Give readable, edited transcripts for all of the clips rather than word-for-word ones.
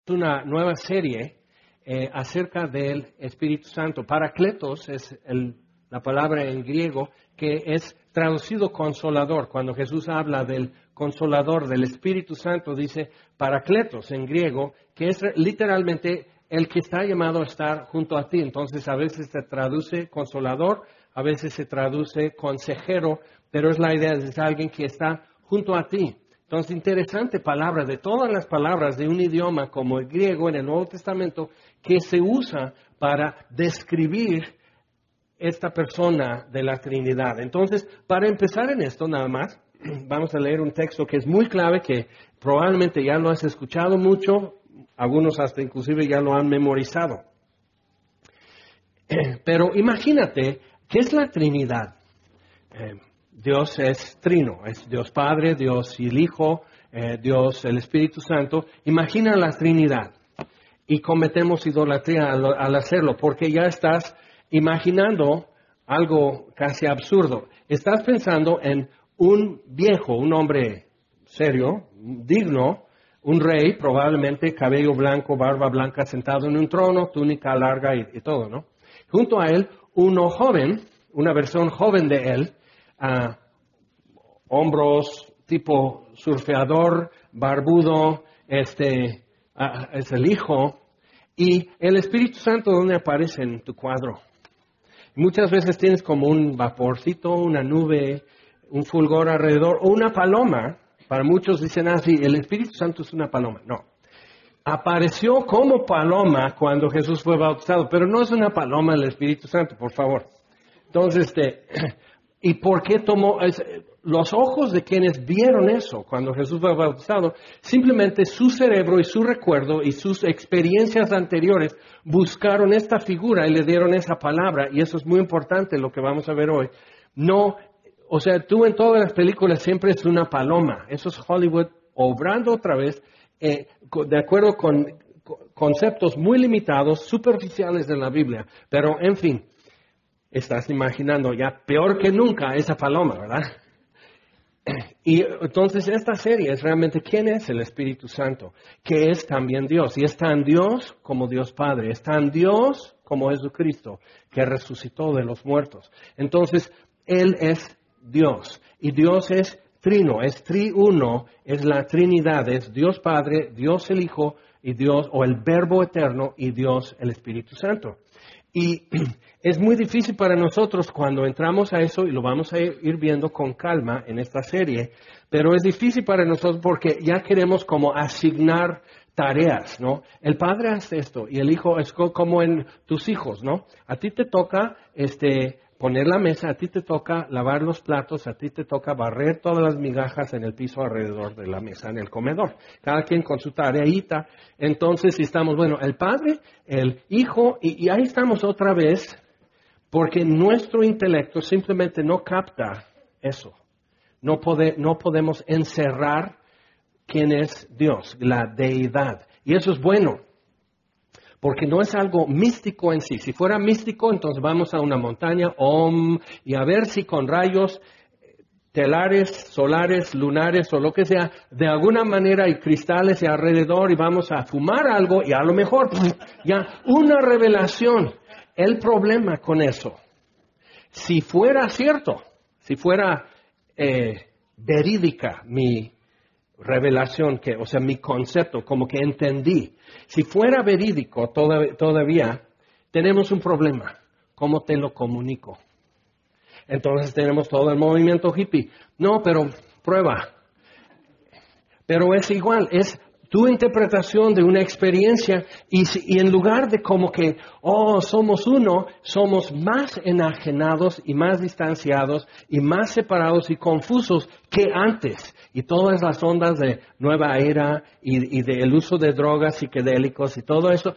una nueva serie acerca del Espíritu Santo. Parakletos es la palabra en griego que es traducido consolador. Cuando Jesús habla del consolador, del Espíritu Santo, dice Parakletos en griego, que es literalmente el que está llamado a estar junto a ti. Entonces a veces se traduce consolador, a veces se traduce consejero, pero es la idea de alguien que está junto a ti. Entonces, interesante palabra, de todas las palabras de un idioma como el griego en el Nuevo Testamento, que se usa para describir esta persona de la Trinidad. Entonces, para empezar en esto nada más, vamos a leer un texto que es muy clave, que probablemente ya lo has escuchado mucho, algunos hasta inclusive ya lo han memorizado. Pero imagínate, ¿qué es la Trinidad? Dios es trino, es Dios Padre, Dios y el Hijo, Dios el Espíritu Santo. Imagina la Trinidad y cometemos idolatría al hacerlo, porque ya estás imaginando algo casi absurdo. Estás pensando en un viejo, un hombre serio, digno, un rey, probablemente cabello blanco, barba blanca, sentado en un trono, túnica larga y todo, ¿no? Junto a él, uno joven, una versión joven de él, hombros tipo surfeador, barbudo, es el Hijo, y el Espíritu Santo donde aparece en tu cuadro. Muchas veces tienes como un vaporcito, una nube, un fulgor alrededor, o una paloma. Para muchos dicen así, el Espíritu Santo es una paloma. No. Apareció como paloma cuando Jesús fue bautizado, pero no es una paloma el Espíritu Santo, por favor. Entonces, ¿y por qué tomó los ojos de quienes vieron eso cuando Jesús fue bautizado? Simplemente su cerebro y su recuerdo y sus experiencias anteriores buscaron esta figura y le dieron esa palabra, y eso es muy importante lo que vamos a ver hoy. No, o sea, tú en todas las películas siempre es una paloma. Eso es Hollywood obrando otra vez de acuerdo con conceptos muy limitados, superficiales de la Biblia. Pero, en fin, estás imaginando ya peor que nunca esa paloma, ¿verdad? Y entonces esta serie es realmente ¿quién es el Espíritu Santo? Que es también Dios. Y es tan Dios como Dios Padre. Es tan Dios como Jesucristo, que resucitó de los muertos. Entonces, Él es Dios. Y Dios es trino, es triuno, es la Trinidad. Es Dios Padre, Dios el Hijo, y Dios, o el Verbo Eterno, y Dios el Espíritu Santo. Y es muy difícil para nosotros cuando entramos a eso, y lo vamos a ir viendo con calma en esta serie, pero es difícil para nosotros porque ya queremos como asignar tareas, ¿no? El Padre hace esto y el Hijo es como en tus hijos, ¿no? A ti te toca poner la mesa, a ti te toca lavar los platos, a ti te toca barrer todas las migajas en el piso alrededor de la mesa, en el comedor. Cada quien con su tareita. Entonces estamos, bueno, el Padre, el Hijo, y ahí estamos otra vez, porque nuestro intelecto simplemente no capta eso. No podemos encerrar quién es Dios, la deidad. Y eso es bueno, porque no es algo místico en sí. Si fuera místico, entonces vamos a una montaña, y a ver si con rayos telares, solares, lunares o lo que sea, de alguna manera hay cristales alrededor y vamos a fumar algo y a lo mejor ya una revelación. El problema con eso, si fuera cierto, si fuera verídica mi revelación, o sea, mi concepto, como que entendí. Si fuera verídico todavía, tenemos un problema. ¿Cómo te lo comunico? Entonces tenemos todo el movimiento hippie. No, pero prueba. Pero es igual, es tu interpretación de una experiencia y en lugar de como que, somos uno, somos más enajenados y más distanciados y más separados y confusos que antes. Y todas las ondas de nueva era y del uso de drogas psicodélicos y todo eso,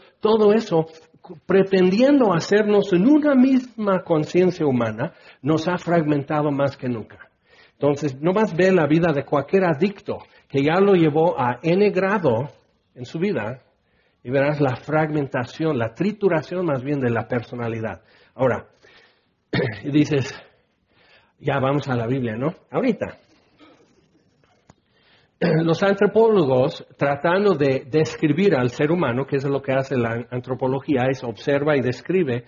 pretendiendo hacernos en una misma conciencia humana, nos ha fragmentado más que nunca. Entonces, no más ve la vida de cualquier adicto que ya lo llevó a N grado en su vida y verás la fragmentación, la trituración más bien de la personalidad. Ahora, y dices, ya vamos a la Biblia, ¿no? Ahorita. los antropólogos, tratando de describir al ser humano, que es lo que hace la antropología, es observa y describe,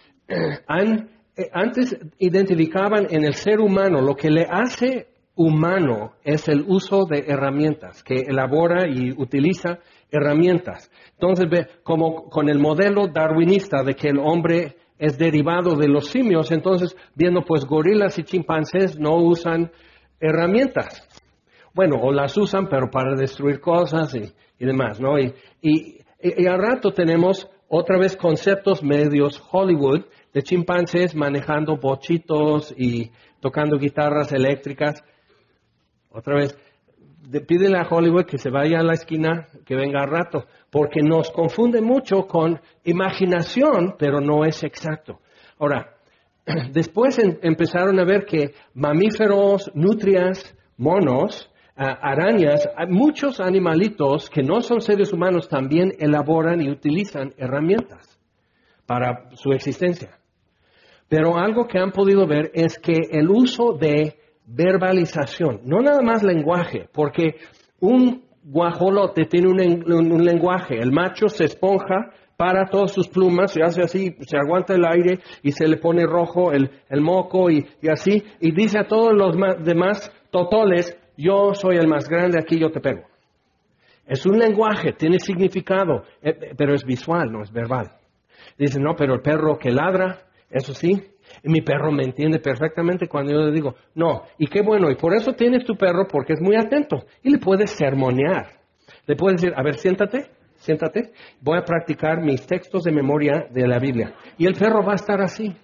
antes identificaban en el ser humano lo que le hace humano es el uso de herramientas, que elabora y utiliza herramientas. Entonces, como con el modelo darwinista de que el hombre es derivado de los simios, entonces viendo pues gorilas y chimpancés no usan herramientas. Bueno, o las usan pero para destruir cosas y demás, ¿no? Y al rato tenemos otra vez conceptos medios Hollywood de chimpancés manejando bochitos y tocando guitarras eléctricas. Otra vez, pídele a Hollywood que se vaya a la esquina, que venga al rato, porque nos confunde mucho con imaginación, pero no es exacto. Ahora, después empezaron a ver que mamíferos, nutrias, monos, arañas, muchos animalitos que no son seres humanos también elaboran y utilizan herramientas para su existencia. Pero algo que han podido ver es que el uso de verbalización, no nada más lenguaje, porque un guajolote tiene un lenguaje, el macho se esponja, para todas sus plumas, se hace así, se aguanta el aire y se le pone rojo el moco y así, y dice a todos los demás totoles, yo soy el más grande, aquí yo te pego. Es un lenguaje, tiene significado, pero es visual, no es verbal. Dice, no, pero el perro que ladra, eso sí, y mi perro me entiende perfectamente cuando yo le digo, no, y qué bueno, y por eso tienes tu perro porque es muy atento, y le puedes sermonear. Le puedes decir, a ver, siéntate, voy a practicar mis textos de memoria de la Biblia. Y el perro va a estar así.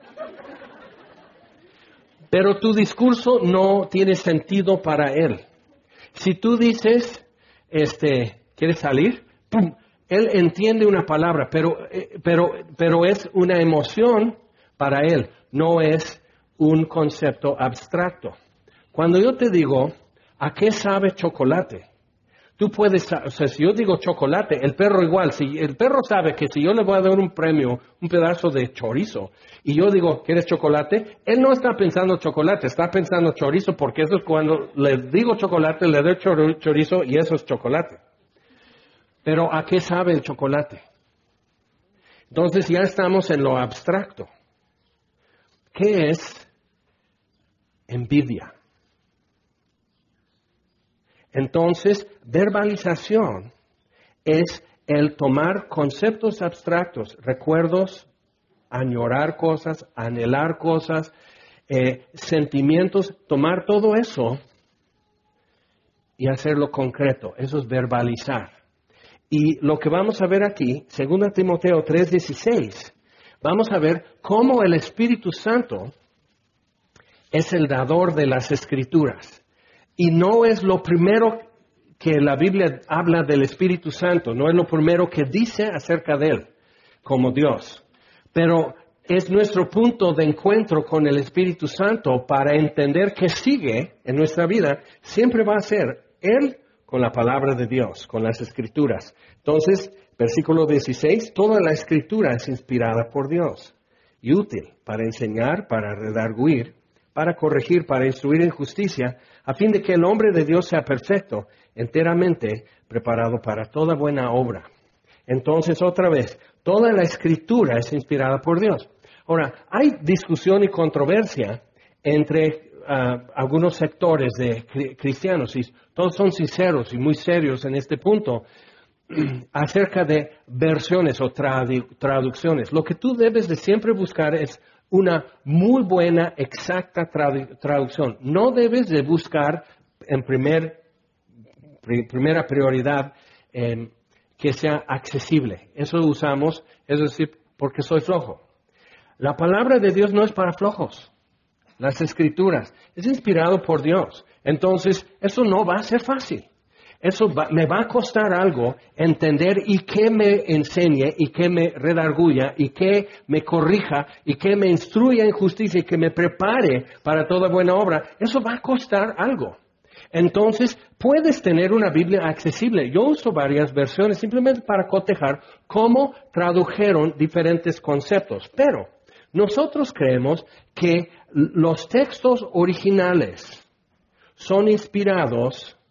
Pero tu discurso no tiene sentido para él. Si tú dices, ¿quieres salir? ¡Pum! Él entiende una palabra, pero es una emoción para él, no es un concepto abstracto. Cuando yo te digo, ¿a qué sabe chocolate? Tú puedes, o sea, si yo digo chocolate, el perro igual, si el perro sabe que si yo le voy a dar un premio, un pedazo de chorizo, y yo digo, ¿quieres chocolate? Él no está pensando chocolate, está pensando chorizo, porque eso es cuando le digo chocolate, le doy chorizo y eso es chocolate. Pero ¿a qué sabe el chocolate? Entonces ya estamos en lo abstracto. ¿Qué es envidia? Entonces, verbalización es el tomar conceptos abstractos, recuerdos, añorar cosas, anhelar cosas, sentimientos, tomar todo eso y hacerlo concreto. Eso es verbalizar. Y lo que vamos a ver aquí, 2 Timoteo 3:16, vamos a ver cómo el Espíritu Santo es el dador de las Escrituras. Y no es lo primero que la Biblia habla del Espíritu Santo, no es lo primero que dice acerca de Él, como Dios. Pero es nuestro punto de encuentro con el Espíritu Santo para entender que sigue en nuestra vida, siempre va a ser Él con la palabra de Dios, con las Escrituras. Entonces, versículo 16, toda la Escritura es inspirada por Dios y útil para enseñar, para redarguir, para corregir, para instruir en justicia, a fin de que el hombre de Dios sea perfecto, enteramente preparado para toda buena obra. Entonces, otra vez, toda la Escritura es inspirada por Dios. Ahora, hay discusión y controversia entre algunos sectores de cristianos, y todos son sinceros y muy serios en este punto, acerca de versiones o traducciones. Lo que tú debes de siempre buscar es una muy buena, exacta traducción. No debes de buscar en primera prioridad que sea accesible. Eso usamos, es decir, porque soy flojo. La palabra de Dios no es para flojos. Las Escrituras es inspirado por Dios. Entonces, eso no va a ser fácil. Eso me va a costar algo entender y que me enseñe y que me redarguya y que me corrija y que me instruya en justicia y que me prepare para toda buena obra. Eso va a costar algo. Entonces, puedes tener una Biblia accesible. Yo uso varias versiones simplemente para cotejar cómo tradujeron diferentes conceptos. Pero nosotros creemos que los textos originales son inspirados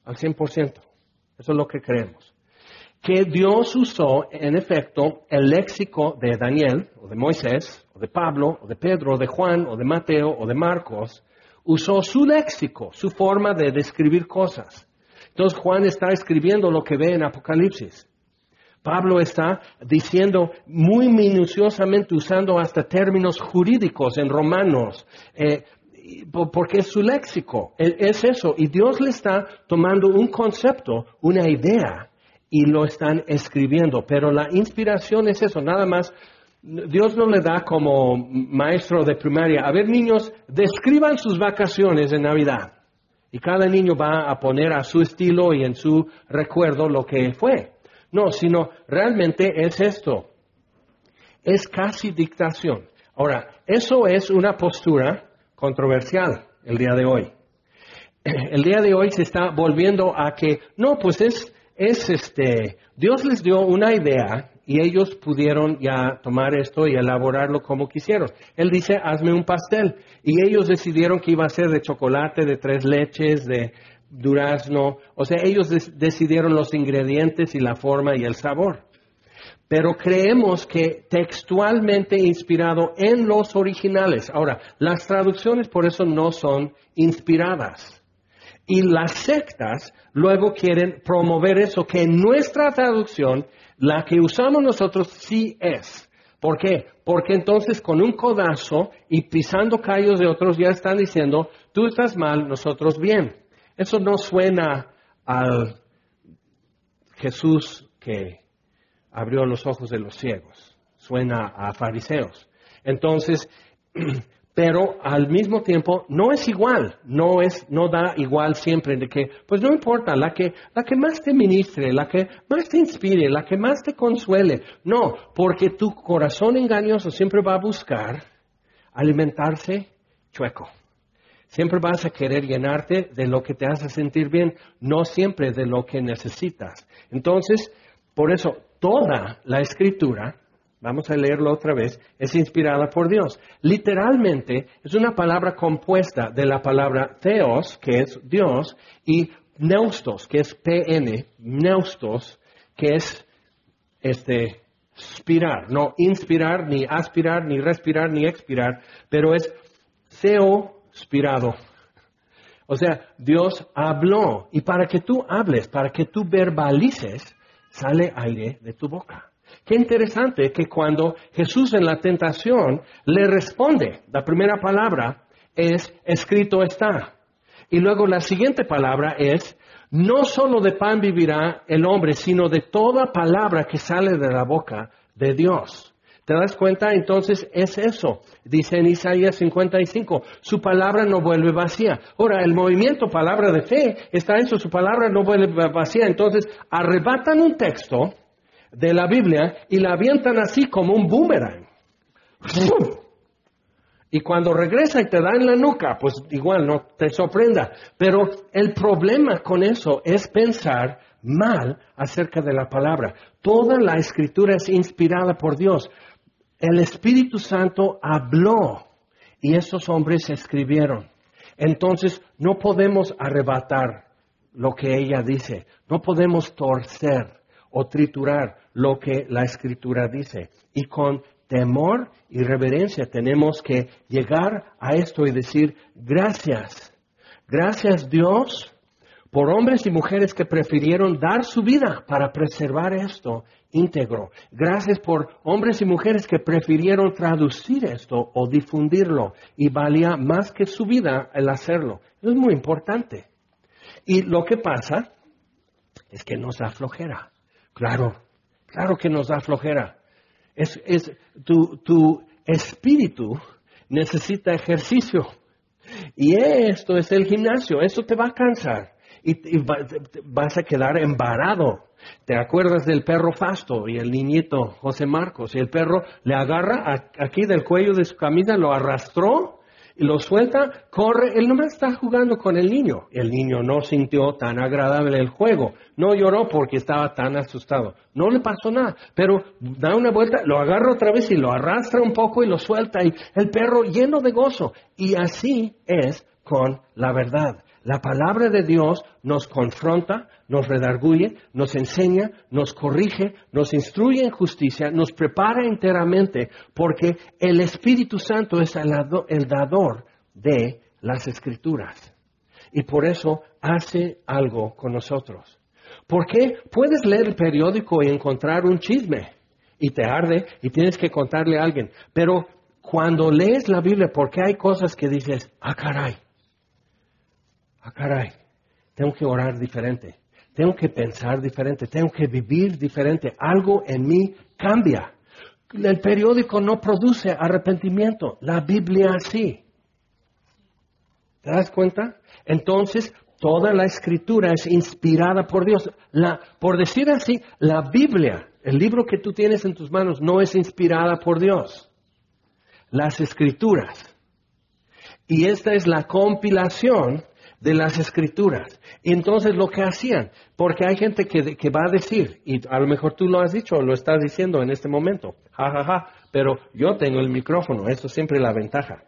al 100%. Eso es lo que creemos. Que Dios usó, en efecto, el léxico de Daniel, o de Moisés, o de Pablo, o de Pedro, o de Juan, o de Mateo, o de Marcos, usó su léxico, su forma de describir cosas. Entonces Juan está escribiendo lo que ve en Apocalipsis. Pablo está diciendo muy minuciosamente, usando hasta términos jurídicos en Romanos, porque es su léxico, es eso. Y Dios le está tomando un concepto, una idea, y lo están escribiendo. Pero la inspiración es eso, nada más. Dios no le da como maestro de primaria, a ver niños, describan sus vacaciones de Navidad. Y cada niño va a poner a su estilo y en su recuerdo lo que fue. No, sino realmente es esto. Es casi dictación. Ahora, eso es una postura controversial el día de hoy. El día de hoy se está volviendo a que, no, pues Dios les dio una idea y ellos pudieron ya tomar esto y elaborarlo como quisieron. Él dice, hazme un pastel. Y ellos decidieron que iba a ser de chocolate, de 3 leches, de durazno. O sea, ellos decidieron los ingredientes y la forma y el sabor. Pero creemos que textualmente inspirado en los originales. Ahora, las traducciones por eso no son inspiradas. Y las sectas luego quieren promover eso, que en nuestra traducción, la que usamos nosotros sí es. ¿Por qué? Porque entonces con un codazo y pisando callos de otros ya están diciendo, tú estás mal, nosotros bien. Eso no suena al Jesús que abrió los ojos de los ciegos. Suena a fariseos. Entonces, pero al mismo tiempo no es igual, no da igual siempre de que, pues no importa, la que más te ministre, la que más te inspire, la que más te consuele. No, porque tu corazón engañoso siempre va a buscar alimentarse chueco. Siempre vas a querer llenarte de lo que te hace sentir bien, no siempre de lo que necesitas. Entonces, por eso, toda la Escritura, vamos a leerlo otra vez, es inspirada por Dios. Literalmente, es una palabra compuesta de la palabra theos, que es Dios, y neustos, que es PN, neustos, que es spirar, no inspirar, ni aspirar, ni respirar, ni expirar, pero es theospirado. O sea, Dios habló, y para que tú hables, para que tú verbalices, sale aire de tu boca. Qué interesante que cuando Jesús en la tentación le responde, la primera palabra es escrito está. Y luego la siguiente palabra es, no solo de pan vivirá el hombre, sino de toda palabra que sale de la boca de Dios. ¿Te das cuenta? Entonces es eso. Dice en Isaías 55, su palabra no vuelve vacía. Ahora, el movimiento palabra de fe está en eso, su palabra no vuelve vacía. Entonces, arrebatan un texto de la Biblia y la avientan así como un boomerang. Y cuando regresa y te da en la nuca, pues igual no te sorprenda. Pero el problema con eso es pensar mal acerca de la palabra. Toda la Escritura es inspirada por Dios. El Espíritu Santo habló y esos hombres escribieron. Entonces no podemos arrebatar lo que ella dice. No podemos torcer o triturar lo que la Escritura dice. Y con temor y reverencia tenemos que llegar a esto y decir, gracias. Gracias Dios por hombres y mujeres que prefirieron dar su vida para preservar esto íntegro. Gracias por hombres y mujeres que prefirieron traducir esto o difundirlo y valía más que su vida el hacerlo. Eso es muy importante. Y lo que pasa es que nos da flojera. Claro que nos da flojera. Tu espíritu necesita ejercicio. Y esto es el gimnasio. Eso te va a cansar. Y vas a quedar embarado. ¿Te acuerdas del perro Fasto y el niñito José Marcos? Y el perro le agarra aquí del cuello de su camisa, lo arrastró y lo suelta, corre. Él nomás está jugando con el niño. El niño no sintió tan agradable el juego. No lloró porque estaba tan asustado. No le pasó nada. Pero da una vuelta, lo agarra otra vez y lo arrastra un poco y lo suelta. Y el perro lleno de gozo. Y así es con la verdad. La palabra de Dios nos confronta, nos redarguye, nos enseña, nos corrige, nos instruye en justicia, nos prepara enteramente, porque el Espíritu Santo es el dador de las Escrituras. Y por eso hace algo con nosotros. ¿Por qué? Puedes leer el periódico y encontrar un chisme y te arde y tienes que contarle a alguien. Pero cuando lees la Biblia, ¿por qué hay cosas que dices, caray, tengo que orar diferente, tengo que pensar diferente, tengo que vivir diferente, algo en mí cambia? El periódico no produce arrepentimiento, la Biblia sí. ¿Te das cuenta? Entonces, toda la Escritura es inspirada por Dios. Por decir así, la Biblia, el libro que tú tienes en tus manos, no es inspirada por Dios. Las Escrituras. Y esta es la compilación de las Escrituras. Y entonces lo que hacían, porque hay gente que va a decir, y a lo mejor tú lo has dicho o lo estás diciendo en este momento, pero yo tengo el micrófono, eso siempre es la ventaja.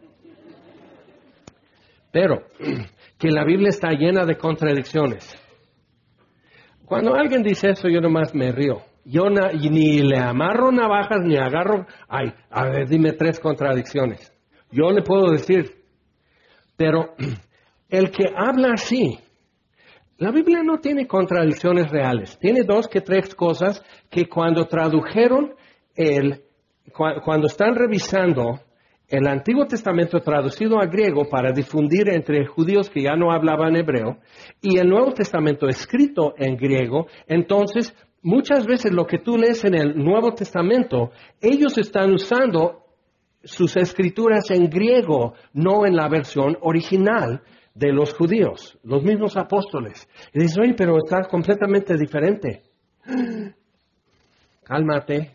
Pero que la Biblia está llena de contradicciones. Cuando alguien dice eso, yo nomás me río. Yo ni le amarro navajas, ni agarro... a ver, dime 3 contradicciones. Yo le puedo decir. Pero el que habla así, la Biblia no tiene contradicciones reales. Tiene 2 que 3 cosas que cuando tradujeron, cuando están revisando el Antiguo Testamento traducido a griego para difundir entre judíos que ya no hablaban hebreo, y el Nuevo Testamento escrito en griego, entonces muchas veces lo que tú lees en el Nuevo Testamento, ellos están usando sus escrituras en griego, no en la versión original de los judíos, los mismos apóstoles. Y dices, oye, pero está completamente diferente. Cálmate.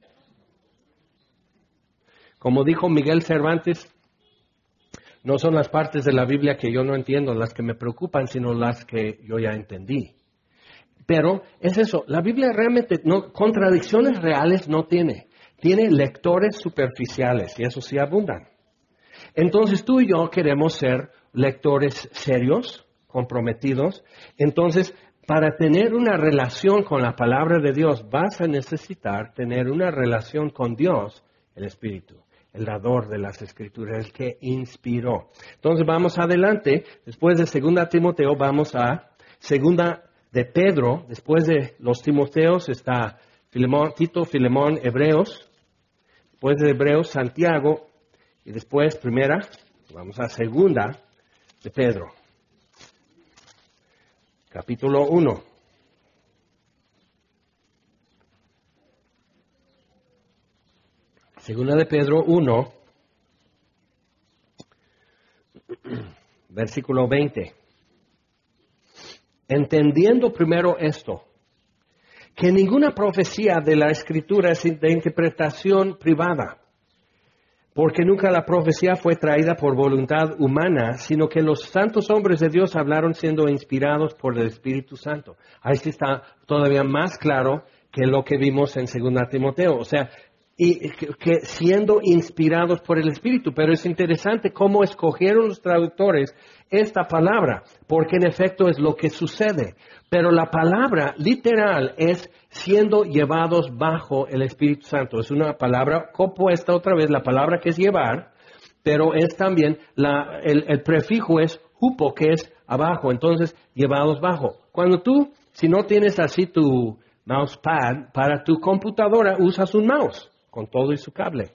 Como dijo Miguel Cervantes, no son las partes de la Biblia que yo no entiendo las que me preocupan, sino las que yo ya entendí. Pero es eso, la Biblia realmente contradicciones reales no tiene. Tiene lectores superficiales y eso sí abundan. Entonces tú y yo queremos ser lectores serios, comprometidos. Entonces, para tener una relación con la palabra de Dios, vas a necesitar tener una relación con Dios, el Espíritu, el dador de las Escrituras, el que inspiró. Entonces vamos adelante, después de 2 Timoteo, vamos a 2 de Pedro, después de los Timoteos está Tito, Filemón, Hebreos, después de Hebreos, Santiago, y después vamos a 2 de Pedro, capítulo 1. Segunda de Pedro 1, versículo 20. Entendiendo primero esto, que ninguna profecía de la Escritura es de interpretación privada, porque nunca la profecía fue traída por voluntad humana, sino que los santos hombres de Dios hablaron siendo inspirados por el Espíritu Santo. Ahí sí está todavía más claro que lo que vimos en 2 Timoteo. O sea, y que siendo inspirados por el Espíritu. Pero es interesante cómo escogieron los traductores esta palabra, porque en efecto es lo que sucede. Pero la palabra literal es siendo llevados bajo el Espíritu Santo. Es una palabra compuesta otra vez, la palabra que es llevar, pero es también, el prefijo es hupo, que es abajo. Entonces, llevados bajo. Cuando tú, si no tienes así tu mousepad, para tu computadora usas un mouse con todo y su cable.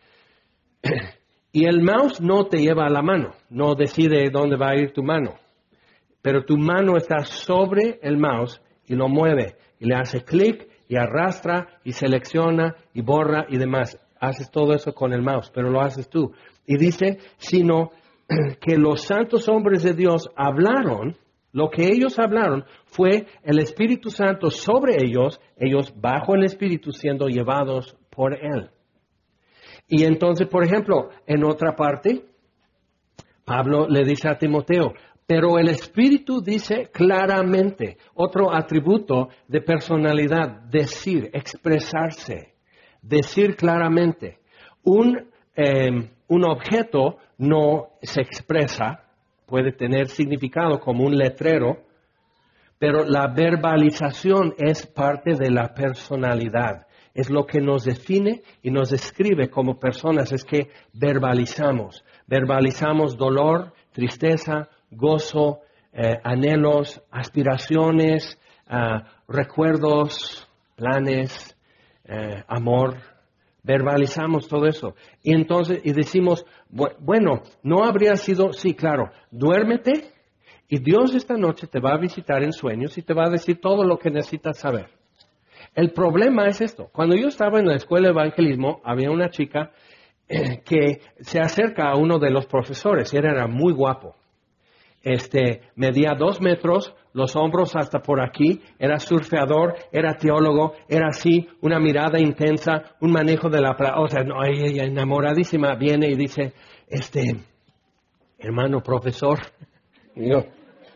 Y el mouse no te lleva a la mano, no decide dónde va a ir tu mano. Pero tu mano está sobre el mouse y lo mueve. Y le hace clic y arrastra y selecciona y borra y demás. Haces todo eso con el mouse, pero lo haces tú. Y dice, sino que los santos hombres de Dios hablaron, lo que ellos hablaron fue el Espíritu Santo sobre ellos, ellos bajo el Espíritu siendo llevados por Él. Y entonces, por ejemplo, en otra parte, Pablo le dice a Timoteo, pero el Espíritu dice claramente, otro atributo de personalidad, decir, expresarse, decir claramente. Un objeto no se expresa, puede tener significado como un letrero, pero la verbalización es parte de la personalidad. Es lo que nos define y nos describe como personas, es que verbalizamos. Verbalizamos dolor, tristeza, gozo, anhelos, aspiraciones, recuerdos, planes, amor. Verbalizamos todo eso. Y entonces, y decimos, bueno, no habría sido, sí, claro, duérmete y Dios esta noche te va a visitar en sueños y te va a decir todo lo que necesitas saber. El problema es esto. Cuando yo estaba en la escuela de evangelismo, había una chica que se acerca a uno de los profesores y él era muy guapo. Medía 2 metros, los hombros hasta por aquí, era surfeador, era teólogo, era así, una mirada intensa, un manejo de la... O sea, no, ella enamoradísima viene y dice, hermano profesor, y yo,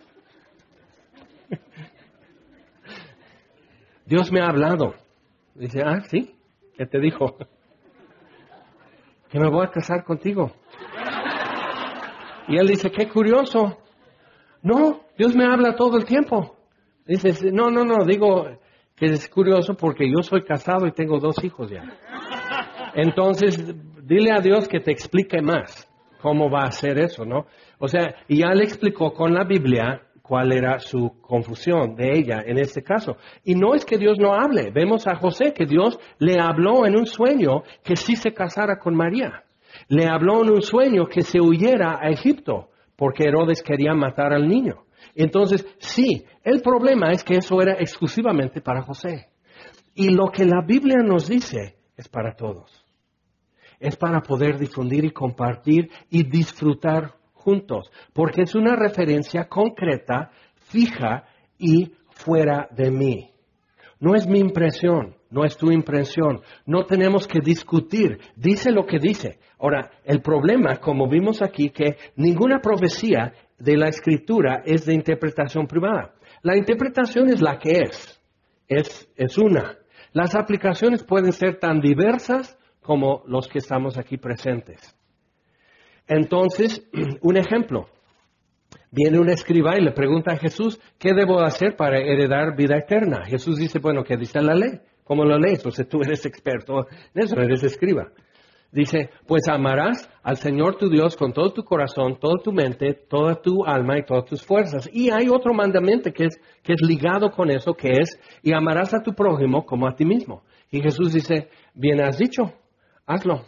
Dios me ha hablado. Dice, ¿sí? ¿Qué te dijo? Que me voy a casar contigo. Y él dice, qué curioso. No, Dios me habla todo el tiempo. Dice, no, digo que es curioso porque yo soy casado y tengo 2 hijos ya. Entonces, dile a Dios que te explique más cómo va a hacer eso, ¿no? O sea, y ya le explicó con la Biblia cuál era su confusión de ella en este caso. Y no es que Dios no hable. Vemos a José que Dios le habló en un sueño que sí se casara con María. Le habló en un sueño que se huyera a Egipto porque Herodes quería matar al niño. Entonces, sí, el problema es que eso era exclusivamente para José. Y lo que la Biblia nos dice es para todos. Es para poder difundir y compartir y disfrutar juntos, porque es una referencia concreta, fija y fuera de mí. No es mi impresión, no es tu impresión. No tenemos que discutir. Dice lo que dice. Ahora, el problema, como vimos aquí, que ninguna profecía de la Escritura es de interpretación privada. La interpretación es la que es. Es una. Las aplicaciones pueden ser tan diversas como los que estamos aquí presentes. Entonces, un ejemplo. Viene un escriba y le pregunta a Jesús, ¿qué debo hacer para heredar vida eterna? Jesús dice, bueno, ¿qué dice la ley? ¿Cómo lo lees? Pues tú eres experto en eso, eres escriba. Dice, pues amarás al Señor tu Dios con todo tu corazón, toda tu mente, toda tu alma y todas tus fuerzas. Y hay otro mandamiento que es ligado con eso, que es, y amarás a tu prójimo como a ti mismo. Y Jesús dice, bien has dicho, hazlo.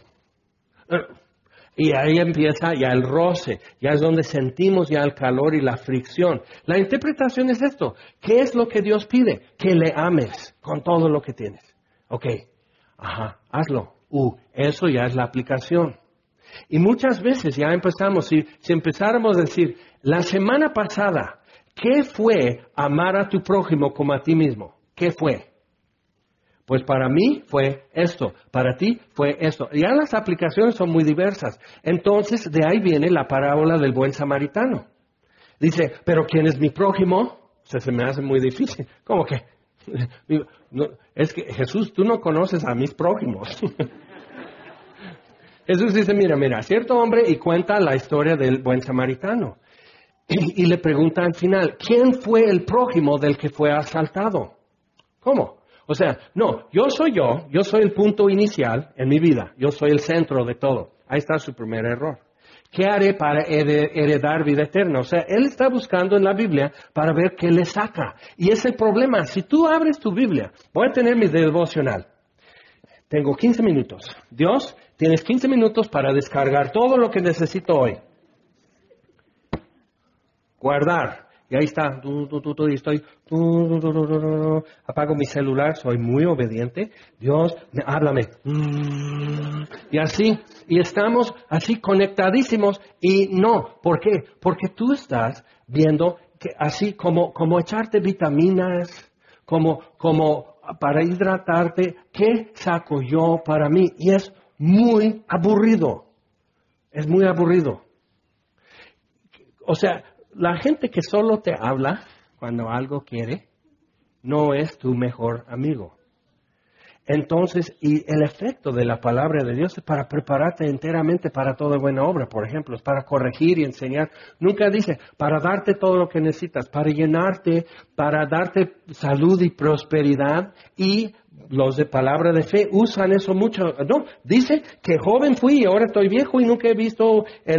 Y ahí empieza ya el roce, ya es donde sentimos ya el calor y la fricción. La interpretación es esto. ¿Qué es lo que Dios pide? Que le ames con todo lo que tienes. Ok, hazlo. Eso ya es la aplicación. Y muchas veces ya empezamos, si empezáramos a decir, la semana pasada, ¿qué fue amar a tu prójimo como a ti mismo? ¿Qué fue? Pues para mí fue esto, para ti fue esto. Ya las aplicaciones son muy diversas. Entonces, de ahí viene la parábola del buen samaritano. Dice, ¿pero quién es mi prójimo? O sea, se me hace muy difícil. ¿Cómo que? No, es que Jesús, tú no conoces a mis prójimos. Jesús dice, mira, cierto hombre, y cuenta la historia del buen samaritano. Y le pregunta al final, ¿quién fue el prójimo del que fue asaltado? ¿Cómo? O sea, no, yo soy el punto inicial en mi vida, yo soy el centro de todo. Ahí está su primer error. ¿Qué haré para heredar vida eterna? O sea, él está buscando en la Biblia para ver qué le saca. Y es el problema. Si tú abres tu Biblia, voy a tener mi devocional. Tengo 15 minutos. Dios, tienes 15 minutos para descargar todo lo que necesito hoy. Guardar. Y ahí está, y estoy, apago mi celular, soy muy obediente. Dios, háblame. Y así, y estamos así conectadísimos. Y no, ¿por qué? Porque tú estás viendo que así como echarte vitaminas, como para hidratarte, ¿qué saco yo para mí? Y es muy aburrido. Es muy aburrido. O sea, la gente que solo te habla cuando algo quiere, no es tu mejor amigo. Entonces, y el efecto de la palabra de Dios es para prepararte enteramente para toda buena obra, por ejemplo, es para corregir y enseñar. Nunca dice, para darte todo lo que necesitas, para llenarte, para darte salud y prosperidad. Y los de palabra de fe usan eso mucho. No, dice que joven fui y ahora estoy viejo y nunca he visto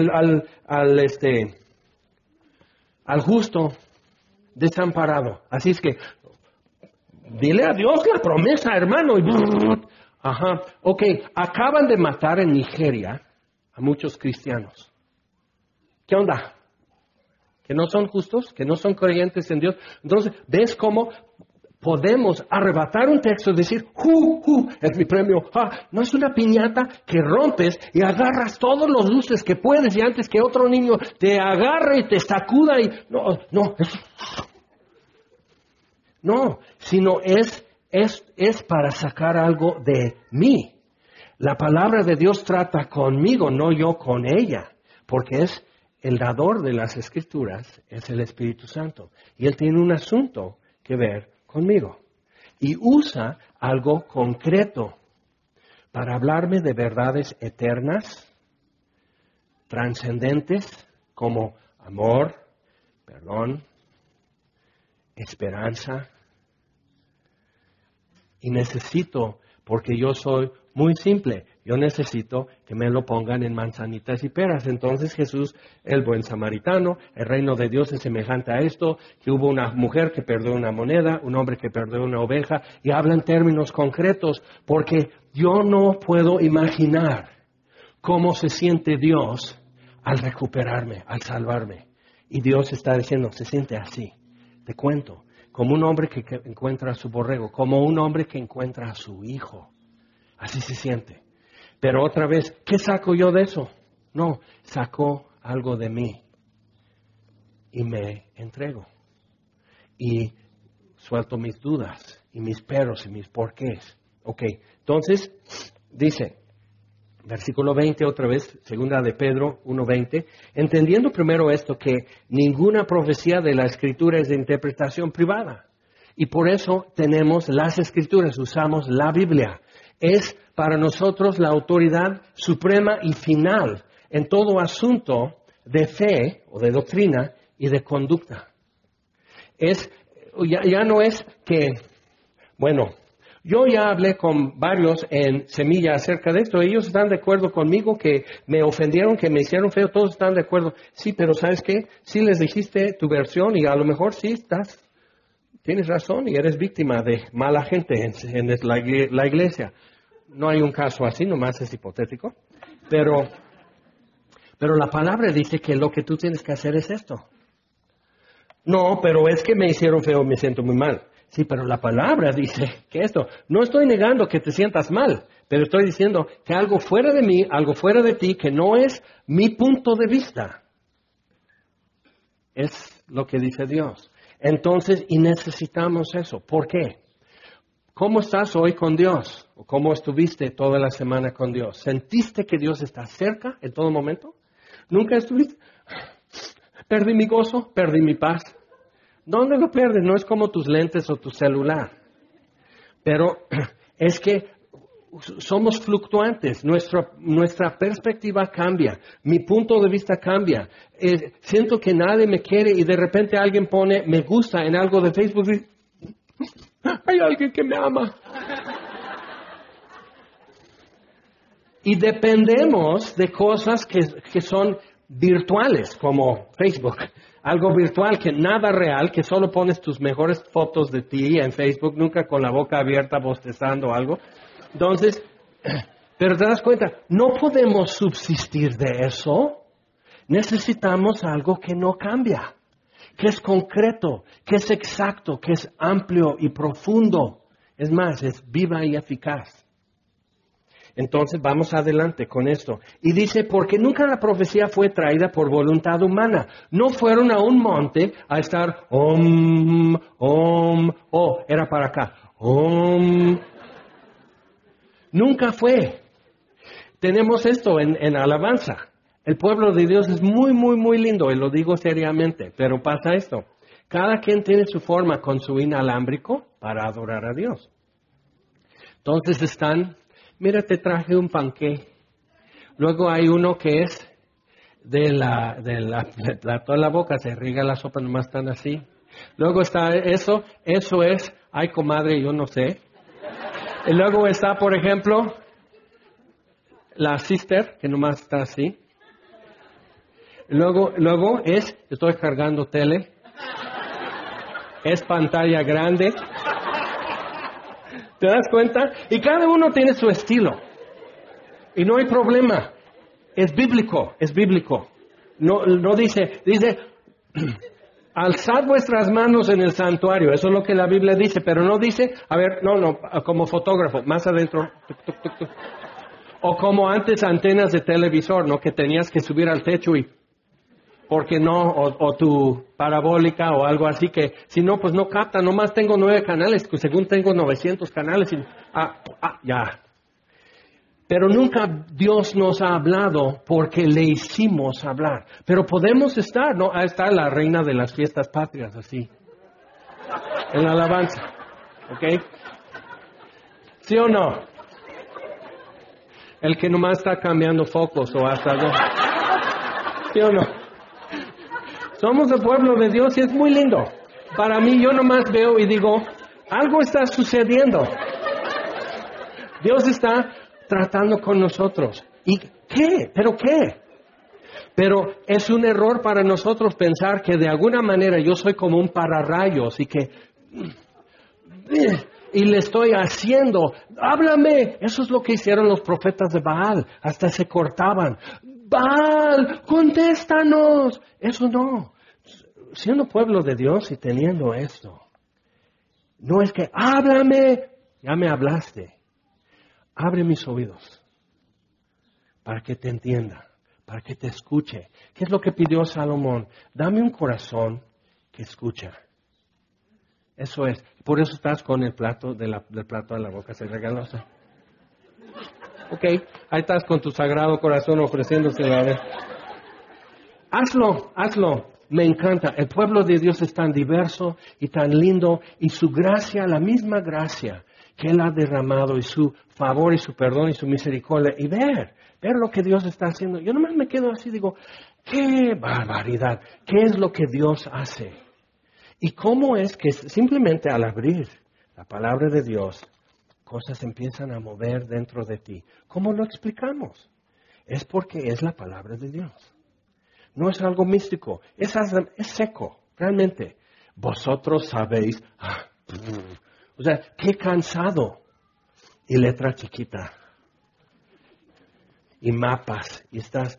al justo desamparado. Así es que dile a Dios la promesa, hermano. Ajá. Ok, acaban de matar en Nigeria a muchos cristianos. ¿Qué onda? ¿Que no son justos? ¿Que no son creyentes en Dios? Entonces, ¿ves cómo podemos arrebatar un texto y decir, es mi premio? No es una piñata que rompes y agarras todos los luces que puedes y antes que otro niño te agarre y te sacuda y... No, sino es para sacar algo de mí. La palabra de Dios trata conmigo, no yo con ella, porque es el dador de las Escrituras, es el Espíritu Santo. Y Él tiene un asunto que ver conmigo. Y usa algo concreto para hablarme de verdades eternas, trascendentes, como amor, perdón, esperanza. Y necesito, porque yo soy muy simple, yo necesito que me lo pongan en manzanitas y peras. Entonces Jesús, el buen samaritano, el reino de Dios es semejante a esto, que hubo una mujer que perdió una moneda, un hombre que perdió una oveja, y habla en términos concretos, porque yo no puedo imaginar cómo se siente Dios al recuperarme, al salvarme. Y Dios está diciendo, se siente así, te cuento. Como un hombre que encuentra a su borrego, como un hombre que encuentra a su hijo. Así se siente. Pero otra vez, ¿qué saco yo de eso? No, saco algo de mí y me entrego. Y suelto mis dudas y mis peros y mis porqués. Ok, entonces dice, versículo 20 otra vez, segunda de Pedro 1:20, entendiendo primero esto, que ninguna profecía de la Escritura es de interpretación privada. Y por eso tenemos las Escrituras, usamos la Biblia. Es para nosotros la autoridad suprema y final en todo asunto de fe o de doctrina y de conducta. Ya no es que, bueno, yo ya hablé con varios en Semilla acerca de esto. Ellos están de acuerdo conmigo que me ofendieron, que me hicieron feo. Todos están de acuerdo. Sí, pero ¿sabes qué? Sí les dijiste tu versión y a lo mejor sí tienes razón y eres víctima de mala gente en la iglesia. No hay un caso así, nomás es hipotético. Pero la palabra dice que lo que tú tienes que hacer es esto. No, pero es que me hicieron feo, me siento muy mal. Sí, pero la palabra dice que esto, no estoy negando que te sientas mal, pero estoy diciendo que algo fuera de mí, algo fuera de ti, que no es mi punto de vista. Es lo que dice Dios. Entonces, y necesitamos eso. ¿Por qué? ¿Cómo estás hoy con Dios? ¿O cómo estuviste toda la semana con Dios? ¿Sentiste que Dios está cerca en todo momento? ¿Nunca estuviste? ¿Perdí mi gozo? ¿Perdí mi paz? ¿Dónde lo pierdes? No es como tus lentes o tu celular. Pero es que somos fluctuantes. Nuestra perspectiva cambia. Mi punto de vista cambia. Siento que nadie me quiere y de repente alguien pone me gusta en algo de Facebook y hay alguien que me ama. Y dependemos de cosas que son virtuales, como Facebook. Algo virtual, que nada real, que solo pones tus mejores fotos de ti en Facebook, nunca con la boca abierta bostezando algo. Entonces, pero te das cuenta, no podemos subsistir de eso. Necesitamos algo que no cambia, que es concreto, que es exacto, que es amplio y profundo. Es más, es viva y eficaz. Entonces vamos adelante con esto. Y dice, porque nunca la profecía fue traída por voluntad humana. No fueron a un monte a estar, era para acá, Nunca fue. Tenemos esto en alabanza. El pueblo de Dios es muy, muy, muy lindo, y lo digo seriamente, pero pasa esto. Cada quien tiene su forma con su inalámbrico para adorar a Dios. Entonces están, mira, te traje un panqué. Luego hay uno que es toda la boca, se riega la sopa, nomás están así. Luego está eso es, ay comadre, yo no sé. Y luego está, por ejemplo, la sister, que nomás está así. Luego estoy cargando tele. Es pantalla grande. ¿Te das cuenta? Y cada uno tiene su estilo. Y no hay problema. Es bíblico. No dice, alzad vuestras manos en el santuario. Eso es lo que la Biblia dice, pero no dice, a ver, no, como fotógrafo, más adentro. Tuc, tuc, tuc, tuc. O como antes antenas de televisor, ¿no? Que tenías que subir al techo y, porque no, o tu parabólica o algo así que, si no, pues no capta, nomás tengo 9 canales, pues según tengo 900 canales y, ya. Pero nunca Dios nos ha hablado porque le hicimos hablar. Pero podemos estar, ¿no? Ahí está la reina de las fiestas patrias, así. En la alabanza. ¿Ok? ¿Sí o no? El que nomás está cambiando focos o hasta algo. ¿Sí o no? Somos el pueblo de Dios y es muy lindo. Para mí, yo nomás veo y digo, algo está sucediendo. Dios está tratando con nosotros. ¿Y qué? ¿Pero qué? Pero es un error para nosotros pensar que de alguna manera yo soy como un pararrayos y que... Y le estoy haciendo, háblame. Eso es lo que hicieron los profetas de Baal. Hasta se cortaban. Baal, contéstanos. Eso no. Siendo pueblo de Dios y teniendo esto, no es que, háblame. Ya me hablaste. Abre mis oídos para que te entienda, para que te escuche. ¿Qué es lo que pidió Salomón? Dame un corazón que escucha. Eso es. Por eso estás con el plato del plato de la boca. Se regaló. Ok, ahí estás con tu sagrado corazón ofreciéndoselo a ver. Hazlo. Me encanta. El pueblo de Dios es tan diverso y tan lindo y su gracia, la misma gracia que Él ha derramado y su favor y su perdón y su misericordia y ver lo que Dios está haciendo. Yo nomás me quedo así, digo, qué barbaridad, qué es lo que Dios hace. Y cómo es que simplemente al abrir la palabra de Dios, cosas empiezan a mover dentro de ti. ¿Cómo lo explicamos? Es porque es la palabra de Dios. No es algo místico, es seco, realmente. Vosotros sabéis, o sea, qué cansado. Y letra chiquita. Y mapas. Y estás,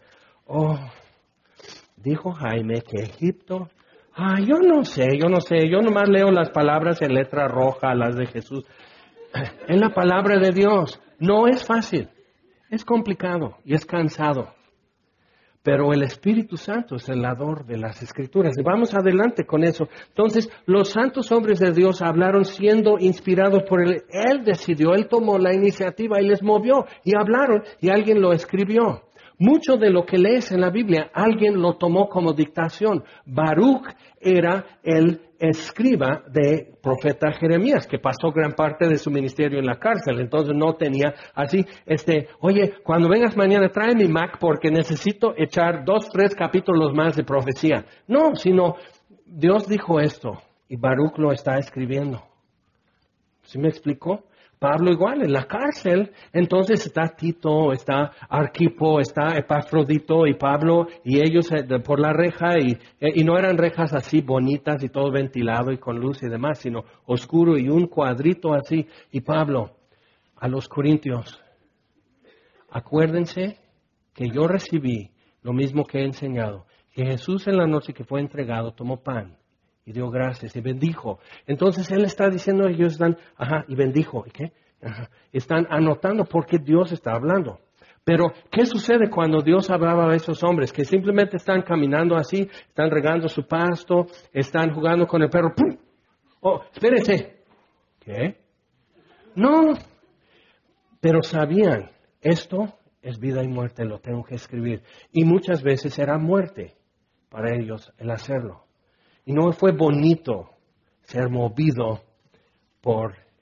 dijo Jaime que Egipto, yo no sé, yo nomás leo las palabras en letra roja, las de Jesús. Es la palabra de Dios. No es fácil, es complicado y es cansado. Pero el Espíritu Santo es el dador de las Escrituras. Y vamos adelante con eso. Entonces, los santos hombres de Dios hablaron siendo inspirados por Él. Él decidió, Él tomó la iniciativa y les movió. Y hablaron y alguien lo escribió. Mucho de lo que lees en la Biblia, alguien lo tomó como dictación. Baruch era el escriba de profeta Jeremías, que pasó gran parte de su ministerio en la cárcel. Entonces no tenía así, oye, cuando vengas mañana trae mi Mac porque necesito echar 2, 3 capítulos más de profecía. No, sino Dios dijo esto y Baruch lo está escribiendo. ¿Sí me explicó? Pablo igual, en la cárcel, entonces está Tito, está Arquipo, está Epafrodito y Pablo, y ellos por la reja, y no eran rejas así bonitas y todo ventilado y con luz y demás, sino oscuro y un cuadrito así. Y Pablo, a los corintios, acuérdense que yo recibí lo mismo que he enseñado, que Jesús en la noche que fue entregado tomó pan, y dio gracias y bendijo. Entonces Él está diciendo, ellos están, y bendijo. ¿Y qué? Están anotando porque Dios está hablando. Pero, ¿qué sucede cuando Dios hablaba a esos hombres? Que simplemente están caminando así, están regando su pasto, están jugando con el perro. ¡Pum! Espérense. ¿Qué? No. Pero sabían, esto es vida y muerte, lo tengo que escribir. Y muchas veces era muerte para ellos el hacerlo. Y no fue bonito ser movido por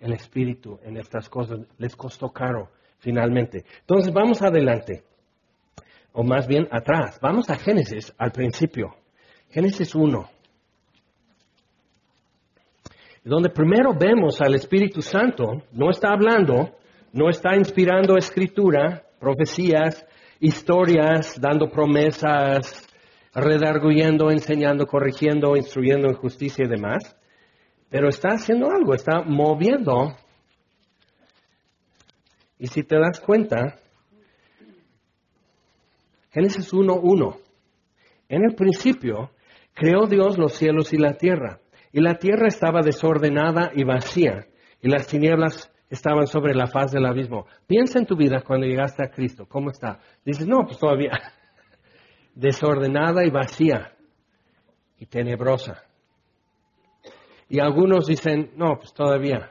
el Espíritu en estas cosas. Les costó caro, finalmente. Entonces vamos adelante, o más bien atrás. Vamos a Génesis, al principio. Génesis 1. Donde primero vemos al Espíritu Santo, no está hablando, no está inspirando escritura, profecías, historias, dando promesas, redarguyendo, enseñando, corrigiendo, instruyendo en justicia y demás, pero está haciendo algo, está moviendo. Y si te das cuenta, Génesis 1:1, en el principio creó Dios los cielos y la tierra. Y la tierra estaba desordenada y vacía, y las tinieblas estaban sobre la faz del abismo. Piensa en tu vida cuando llegaste a Cristo, ¿cómo está? Dices, no, pues todavía desordenada y vacía y tenebrosa. Y algunos dicen, no, pues todavía.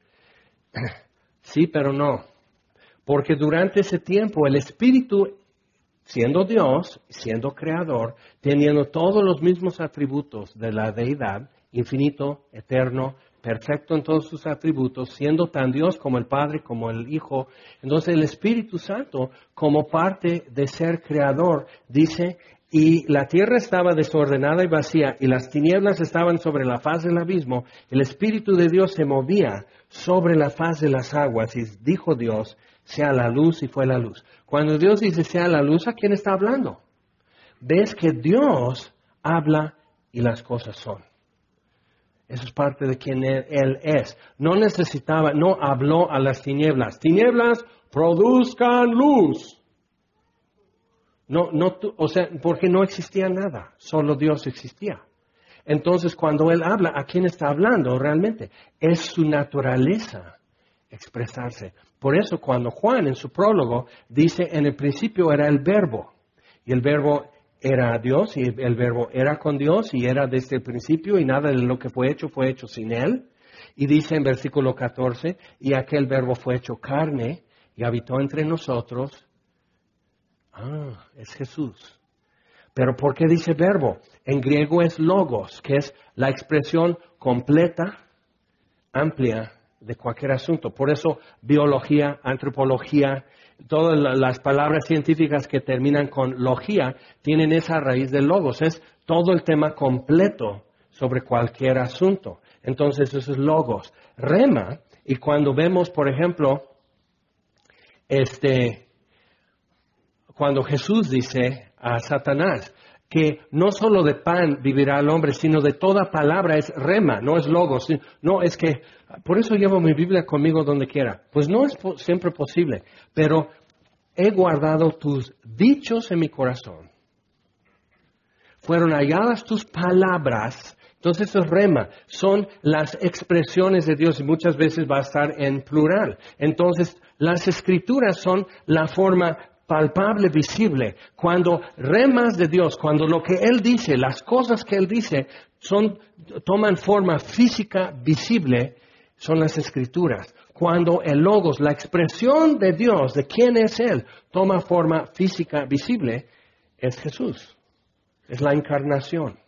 Sí, pero no. Porque durante ese tiempo el Espíritu, siendo Dios, siendo creador, teniendo todos los mismos atributos de la deidad, infinito, eterno, perfecto en todos sus atributos, siendo tan Dios como el Padre, como el Hijo. Entonces el Espíritu Santo, como parte de ser creador, dice, y la tierra estaba desordenada y vacía, y las tinieblas estaban sobre la faz del abismo, el Espíritu de Dios se movía sobre la faz de las aguas, y dijo Dios, sea la luz, y fue la luz. Cuando Dios dice sea la luz, ¿a quién está hablando? Ves que Dios habla y las cosas son. Eso es parte de quien Él es. No necesitaba, no habló a las tinieblas. Tinieblas, produzcan luz. O sea, porque no existía nada. Solo Dios existía. Entonces, cuando Él habla, ¿a quién está hablando realmente? Es su naturaleza expresarse. Por eso, cuando Juan en su prólogo dice, en el principio era el Verbo. Y el Verbo era Dios y el Verbo era con Dios y era desde el principio y nada de lo que fue hecho sin Él. Y dice en versículo 14, y aquel Verbo fue hecho carne y habitó entre nosotros. Es Jesús. Pero ¿por qué dice Verbo? En griego es logos, que es la expresión completa, amplia de cualquier asunto. Por eso biología, antropología, todas las palabras científicas que terminan con logía tienen esa raíz de logos. Es todo el tema completo sobre cualquier asunto. Entonces eso es logos. Rema, y cuando vemos, por ejemplo, cuando Jesús dice a Satanás que no solo de pan vivirá el hombre, sino de toda palabra, es rema, no es logos. No, es que, por eso llevo mi Biblia conmigo donde quiera. Pues no es siempre posible, pero he guardado tus dichos en mi corazón. Fueron halladas tus palabras. Entonces eso es rema, son las expresiones de Dios y muchas veces va a estar en plural. Entonces las escrituras son la forma palpable, visible. Cuando remas de Dios, cuando lo que Él dice, las cosas que Él dice, toman forma física, visible, son las escrituras. Cuando el logos, la expresión de Dios, de quién es Él, toma forma física, visible, es Jesús. Es la encarnación.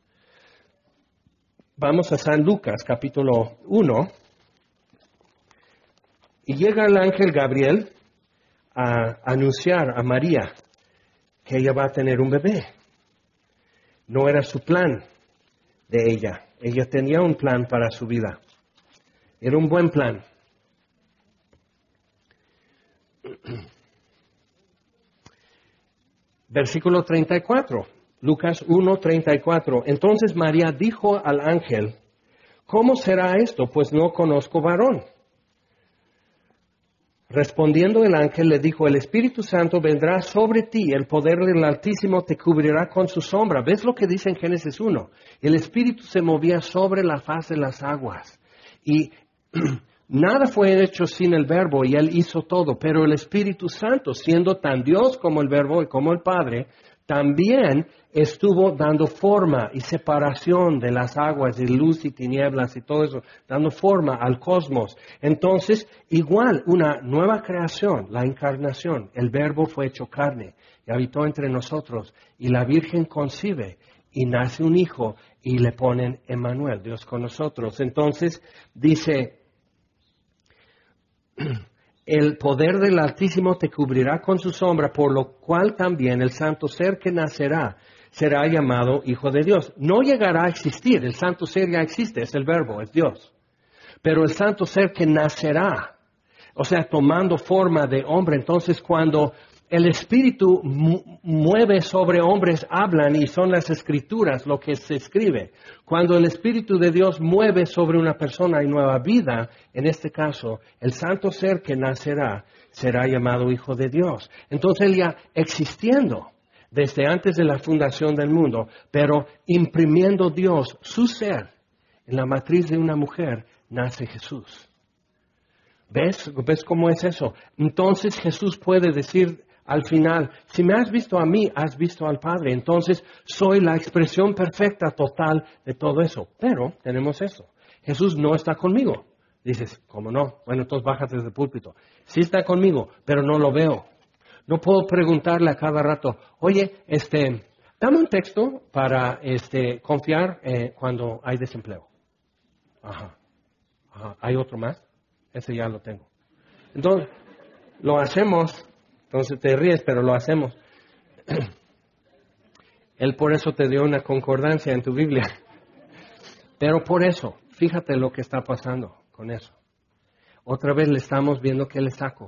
Vamos a San Lucas, capítulo 1. Y llega el ángel Gabriel a anunciar a María que ella va a tener un bebé. No era su plan de ella. Ella tenía un plan para su vida. Era un buen plan. Versículo 34. Lucas 1:34. Entonces María dijo al ángel, ¿cómo será esto? Pues no conozco varón. Respondiendo el ángel le dijo, el Espíritu Santo vendrá sobre ti, el poder del Altísimo te cubrirá con su sombra. ¿Ves lo que dice en Génesis 1? El Espíritu se movía sobre la faz de las aguas. Y nada fue hecho sin el Verbo y Él hizo todo. Pero el Espíritu Santo, siendo tan Dios como el Verbo y como el Padre, también estuvo dando forma y separación de las aguas, de luz y tinieblas y todo eso, dando forma al cosmos. Entonces, igual, una nueva creación, la encarnación, el Verbo fue hecho carne y habitó entre nosotros, y la Virgen concibe y nace un hijo y le ponen Emmanuel, Dios con nosotros. Entonces, dice el poder del Altísimo te cubrirá con su sombra, por lo cual también el santo ser que nacerá será llamado Hijo de Dios. No llegará a existir, el santo ser ya existe, es el verbo, es Dios. Pero el santo ser que nacerá, o sea, tomando forma de hombre, entonces cuando el Espíritu mueve sobre hombres, hablan y son las Escrituras lo que se escribe. Cuando el Espíritu de Dios mueve sobre una persona y nueva vida, en este caso, el santo ser que nacerá será llamado Hijo de Dios. Entonces él ya existiendo desde antes de la fundación del mundo, pero imprimiendo Dios su ser en la matriz de una mujer, nace Jesús. ¿Ves cómo es eso? Entonces Jesús puede decir al final, si me has visto a mí, has visto al Padre. Entonces soy la expresión perfecta, total de todo eso. Pero tenemos eso. Jesús no está conmigo. Dices, ¿cómo no? Bueno, entonces bájate del púlpito. Sí está conmigo, pero no lo veo. No puedo preguntarle a cada rato, oye, dame un texto para confiar cuando hay desempleo. Ajá. ¿Hay otro más? Ese ya lo tengo. Entonces, lo hacemos. Entonces te ríes, pero lo hacemos. Él por eso te dio una concordancia en tu Biblia. Pero por eso, fíjate lo que está pasando con eso. Otra vez le estamos viendo qué le saco.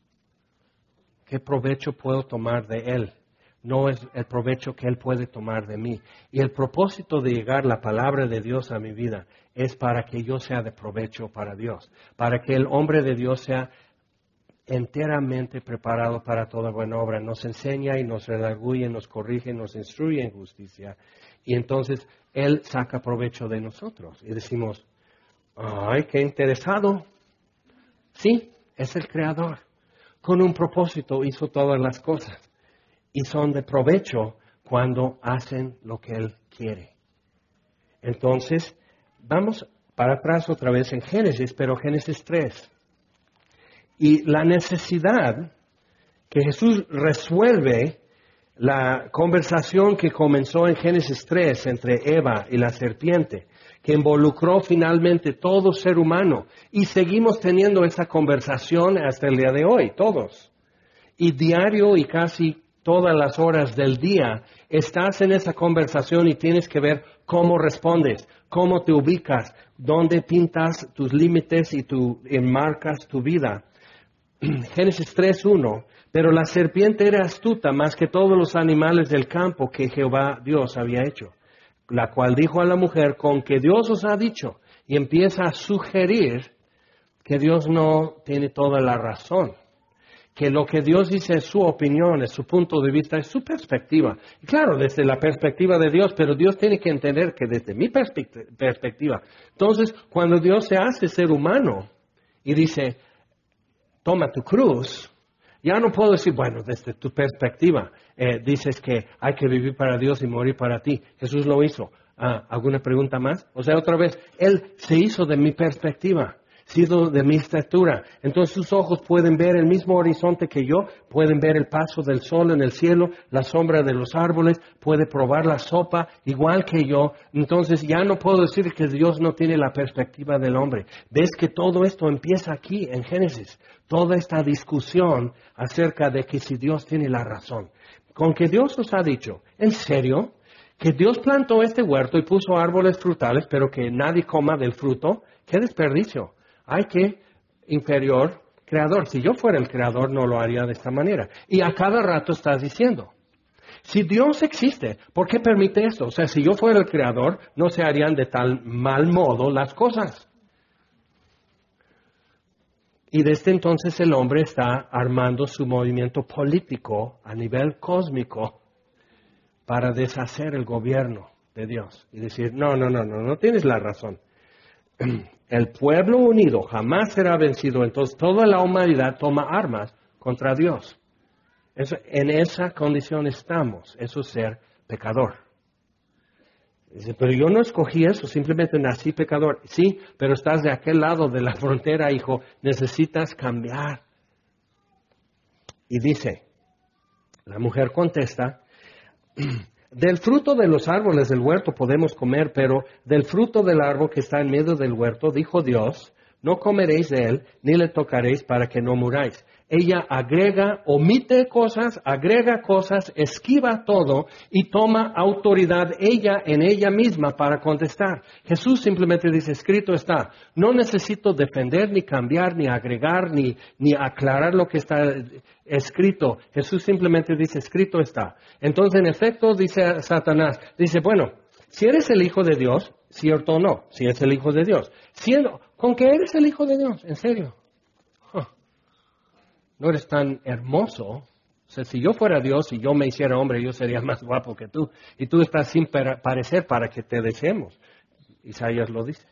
¿Qué provecho puedo tomar de él? No es el provecho que él puede tomar de mí. Y el propósito de llegar la palabra de Dios a mi vida es para que yo sea de provecho para Dios. Para que el hombre de Dios sea enteramente preparado para toda buena obra. Nos enseña y nos redarguye, nos corrige, nos instruye en justicia. Y entonces él saca provecho de nosotros. Y decimos, ¡ay, qué interesado! Sí, es el Creador. Con un propósito hizo todas las cosas. Y son de provecho cuando hacen lo que Él quiere. Entonces, vamos para atrás otra vez en Génesis, pero Génesis 3. Y la necesidad que Jesús resuelve la conversación que comenzó en Génesis 3 entre Eva y la serpiente, que involucró finalmente todo ser humano. Y seguimos teniendo esa conversación hasta el día de hoy, todos. Y diario y casi todas las horas del día estás en esa conversación y tienes que ver cómo respondes, cómo te ubicas, dónde pintas tus límites y enmarcas tu vida. Génesis 3:1, pero la serpiente era astuta más que todos los animales del campo que Jehová Dios había hecho, la cual dijo a la mujer, con que Dios os ha dicho, y empieza a sugerir que Dios no tiene toda la razón, que lo que Dios dice es su opinión, es su punto de vista, es su perspectiva. Y claro, desde la perspectiva de Dios, pero Dios tiene que entender que desde mi perspectiva. Entonces, cuando Dios se hace ser humano y dice, toma tu cruz, ya no puedo decir, bueno, desde tu perspectiva, dices que hay que vivir para Dios y morir para ti. Jesús lo hizo. ¿Alguna pregunta más? O sea, otra vez, Él se hizo de mi perspectiva, sido de mi estatura. Entonces sus ojos pueden ver el mismo horizonte que yo, pueden ver el paso del sol en el cielo, la sombra de los árboles, puede probar la sopa igual que yo. Entonces ya no puedo decir que Dios no tiene la perspectiva del hombre. ¿Ves que todo esto empieza aquí en Génesis? Toda esta discusión acerca de que si Dios tiene la razón. Con que Dios nos ha dicho, ¿en serio? Que Dios plantó este huerto y puso árboles frutales, pero que nadie coma del fruto. ¡Qué desperdicio! Hay que inferior creador. Si yo fuera el creador, no lo haría de esta manera. Y a cada rato estás diciendo, si Dios existe, ¿por qué permite esto? O sea, si yo fuera el creador, no se harían de tal mal modo las cosas. Y desde entonces el hombre está armando su movimiento político a nivel cósmico para deshacer el gobierno de Dios. Y decir, no tienes la razón. El pueblo unido jamás será vencido, entonces toda la humanidad toma armas contra Dios. En esa condición estamos, eso es ser pecador. Dice, pero yo no escogí eso, simplemente nací pecador. Sí, pero estás de aquel lado de la frontera, hijo, necesitas cambiar. Y dice, la mujer contesta, del fruto de los árboles del huerto podemos comer, pero del fruto del árbol que está en medio del huerto, dijo Dios, no comeréis de él, ni le tocaréis para que no muráis. Ella omite cosas, agrega cosas, esquiva todo y toma autoridad ella en ella misma para contestar. Jesús simplemente dice, escrito está. No necesito defender, ni cambiar, ni agregar, ni aclarar lo que está escrito. Jesús simplemente dice, escrito está. Entonces, en efecto, dice Satanás, dice, bueno, si eres el Hijo de Dios, ¿cierto o no? Si es el Hijo de Dios. ¿Con qué eres el Hijo de Dios? ¿En serio? No eres tan hermoso. O sea, si yo fuera Dios y yo me hiciera hombre, yo sería más guapo que tú. Y tú estás sin parecer para que te deseemos. Isaías lo dice.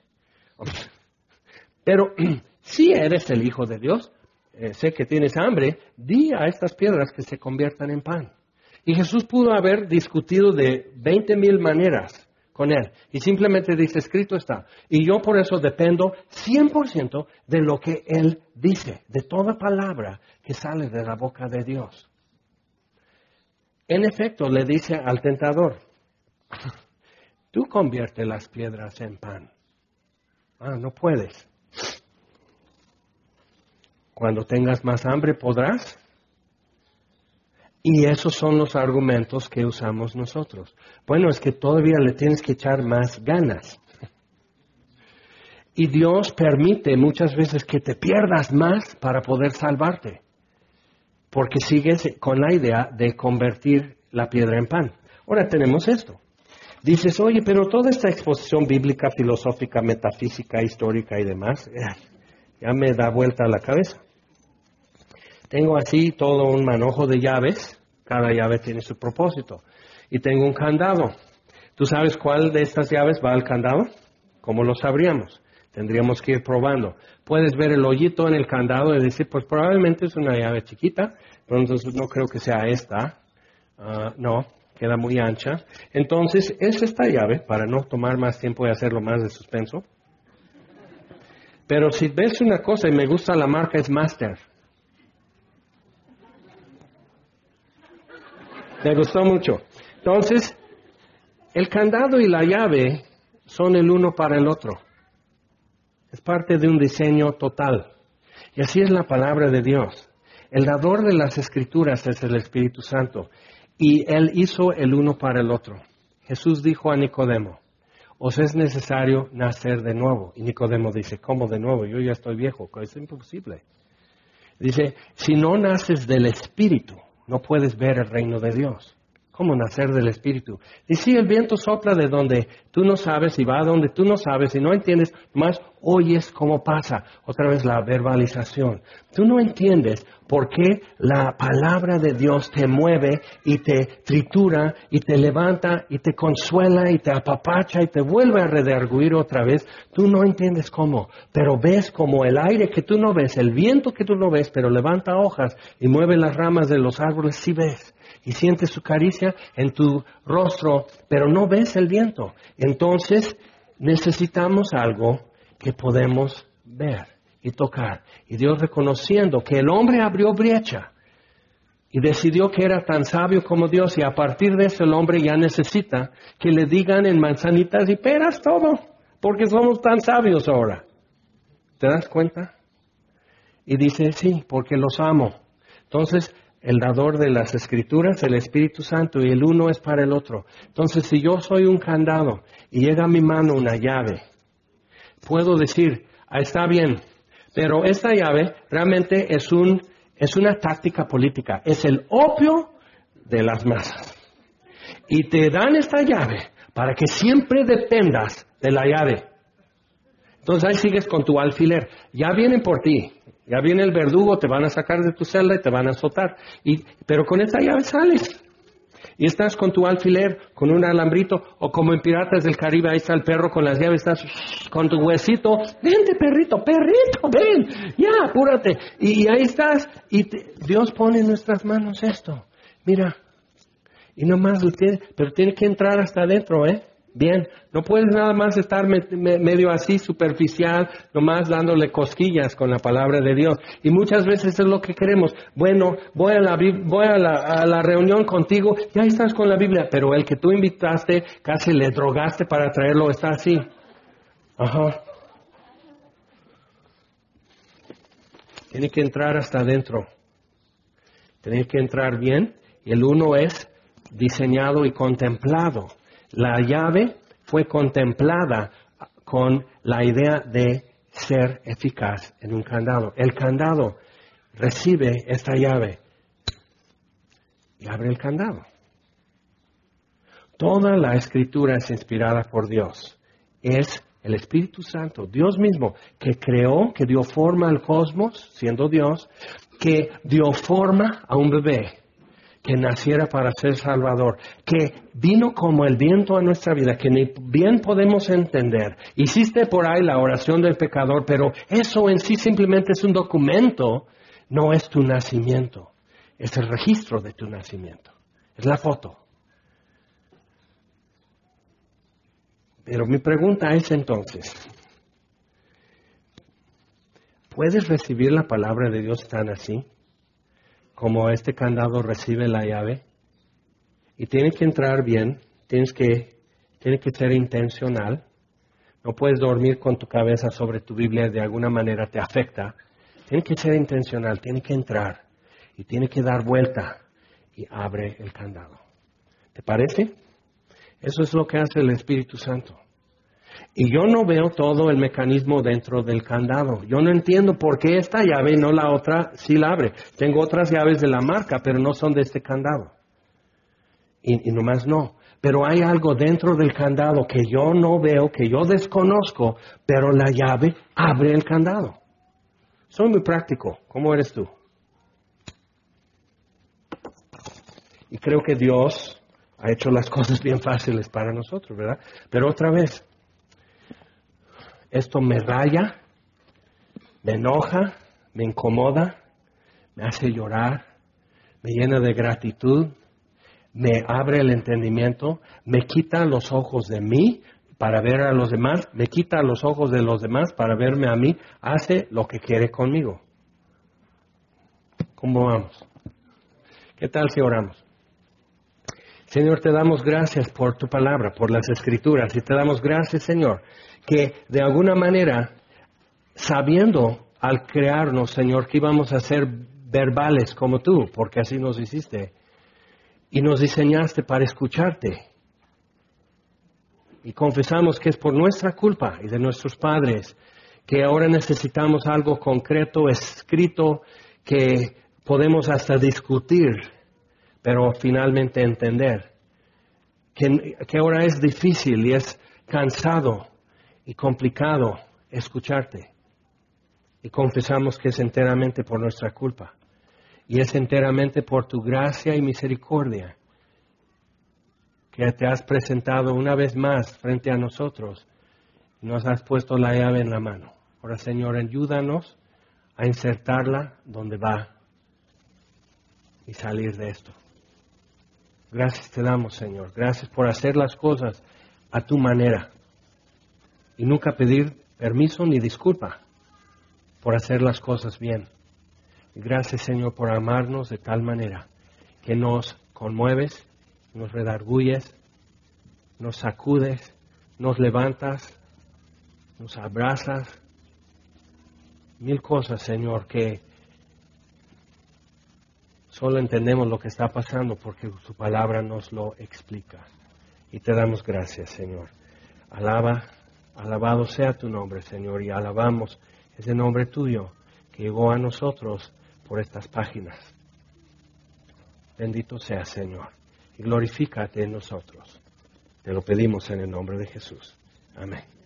Pero si eres el Hijo de Dios, sé que tienes hambre, di a estas piedras que se conviertan en pan. Y Jesús pudo haber discutido de 20,000 maneras con él. Y simplemente dice, escrito está. Y yo por eso dependo 100% de lo que él dice, de toda palabra que sale de la boca de Dios. En efecto, le dice al tentador, tú convierte las piedras en pan. No puedes. Cuando tengas más hambre podrás. Y esos son los argumentos que usamos nosotros. Bueno, es que todavía le tienes que echar más ganas. Y Dios permite muchas veces que te pierdas más para poder salvarte. Porque sigues con la idea de convertir la piedra en pan. Ahora tenemos esto. Dices, oye, pero toda esta exposición bíblica, filosófica, metafísica, histórica y demás, ya me da vuelta a la cabeza. Tengo así todo un manojo de llaves. Cada llave tiene su propósito. Y tengo un candado. ¿Tú sabes cuál de estas llaves va al candado? ¿Cómo lo sabríamos? Tendríamos que ir probando. Puedes ver el hoyito en el candado y decir, pues probablemente es una llave chiquita. Entonces no creo que sea esta. No, queda muy ancha. Entonces es esta llave, para no tomar más tiempo y hacerlo más de suspenso. Pero si ves una cosa, y me gusta la marca, es Master. Me gustó mucho. Entonces, el candado y la llave son el uno para el otro. Es parte de un diseño total. Y así es la palabra de Dios. El dador de las Escrituras es el Espíritu Santo. Y Él hizo el uno para el otro. Jesús dijo a Nicodemo, os es necesario nacer de nuevo. Y Nicodemo dice, ¿cómo de nuevo? Yo ya estoy viejo. Es imposible. Dice, si no naces del Espíritu, no puedes ver el reino de Dios. ¿Cómo nacer del Espíritu? Y si el viento sopla de donde tú no sabes y va a donde tú no sabes y no entiendes, más oyes cómo pasa. Otra vez la verbalización. Tú no entiendes por qué la palabra de Dios te mueve y te tritura y te levanta y te consuela y te apapacha y te vuelve a redarguir otra vez. Tú no entiendes cómo, pero ves como el aire que tú no ves, el viento que tú no ves, pero levanta hojas y mueve las ramas de los árboles, sí ves. Y sientes su caricia en tu rostro, pero no ves el viento. Entonces necesitamos algo que podemos ver y tocar. Y Dios, reconociendo que el hombre abrió brecha y decidió que era tan sabio como Dios, y a partir de eso el hombre ya necesita que le digan en manzanitas y peras todo, porque somos tan sabios ahora. ¿Te das cuenta? Y dice, sí, porque los amo. Entonces, el dador de las Escrituras, el Espíritu Santo, y el uno es para el otro. Entonces, si yo soy un candado y llega a mi mano una llave, puedo decir, está bien, pero esta llave realmente es una táctica política, es el opio de las masas. Y te dan esta llave para que siempre dependas de la llave. Entonces ahí sigues con tu alfiler. Ya vienen por ti. Ya viene el verdugo, te van a sacar de tu celda y te van a azotar. Pero con esta llave sales. Y estás con tu alfiler, con un alambrito, o como en Piratas del Caribe, ahí está el perro con las llaves, estás con tu huesito. Vente, perrito, ven. Ya, apúrate. Y ahí estás. Y Dios pone en nuestras manos esto. Mira. Y nomás, pero tiene que entrar hasta adentro, ¿eh? Bien, no puedes nada más estar medio así superficial, nomás dándole cosquillas con la palabra de Dios. Y muchas veces es lo que queremos. Bueno, voy a la reunión contigo, ya estás con la Biblia, pero el que tú invitaste, casi le drogaste para traerlo, está así. Ajá. Tiene que entrar hasta adentro. Tiene que entrar bien. Y el 1 es diseñado y contemplado. La llave fue contemplada con la idea de ser eficaz en un candado. El candado recibe esta llave y abre el candado. Toda la escritura es inspirada por Dios. Es el Espíritu Santo, Dios mismo, que creó, que dio forma al cosmos, siendo Dios, que dio forma a un bebé que naciera para ser Salvador, que vino como el viento a nuestra vida, que ni bien podemos entender. Hiciste por ahí la oración del pecador, pero eso en sí simplemente es un documento, no es tu nacimiento, es el registro de tu nacimiento, es la foto. Pero mi pregunta es entonces, ¿puedes recibir la palabra de Dios tan así? Como este candado recibe la llave, y tiene que entrar bien, tiene que ser intencional. No puedes dormir con tu cabeza sobre tu Biblia, de alguna manera te afecta. Tiene que ser intencional, tiene que entrar, y tiene que dar vuelta, y abre el candado. ¿Te parece? Eso es lo que hace el Espíritu Santo. Y yo no veo todo el mecanismo dentro del candado. Yo no entiendo por qué esta llave y no la otra sí la abre. Tengo otras llaves de la marca, pero no son de este candado. Y nomás no. Pero hay algo dentro del candado que yo no veo, que yo desconozco, pero la llave abre el candado. Soy muy práctico. ¿Cómo eres tú? Y creo que Dios ha hecho las cosas bien fáciles para nosotros, ¿verdad? Pero otra vez, esto me raya, me enoja, me incomoda, me hace llorar, me llena de gratitud, me abre el entendimiento, me quita los ojos de mí para ver a los demás, me quita los ojos de los demás para verme a mí, hace lo que quiere conmigo. ¿Cómo vamos? ¿Qué tal si oramos? Señor, te damos gracias por tu palabra, por las escrituras, y te damos gracias, Señor, que de alguna manera, sabiendo al crearnos, Señor, que íbamos a ser verbales como tú, porque así nos hiciste, y nos diseñaste para escucharte. Y confesamos que es por nuestra culpa y de nuestros padres, que ahora necesitamos algo concreto, escrito, que podemos hasta discutir, pero finalmente entender que ahora es difícil y es cansado y complicado escucharte. Y confesamos que es enteramente por nuestra culpa. Y es enteramente por tu gracia y misericordia que te has presentado una vez más frente a nosotros y nos has puesto la llave en la mano. Ahora, Señor, ayúdanos a insertarla donde va y salir de esto. Gracias te damos, Señor. Gracias por hacer las cosas a tu manera y nunca pedir permiso ni disculpa por hacer las cosas bien. Gracias, Señor, por amarnos de tal manera que nos conmueves, nos redarguyes, nos sacudes, nos levantas, nos abrazas. Mil cosas, Señor, que solo entendemos lo que está pasando porque tu palabra nos lo explica. Y te damos gracias, Señor. Alabado sea tu nombre, Señor, y alabamos ese nombre tuyo que llegó a nosotros por estas páginas. Bendito sea, Señor, y glorifícate en nosotros. Te lo pedimos en el nombre de Jesús. Amén.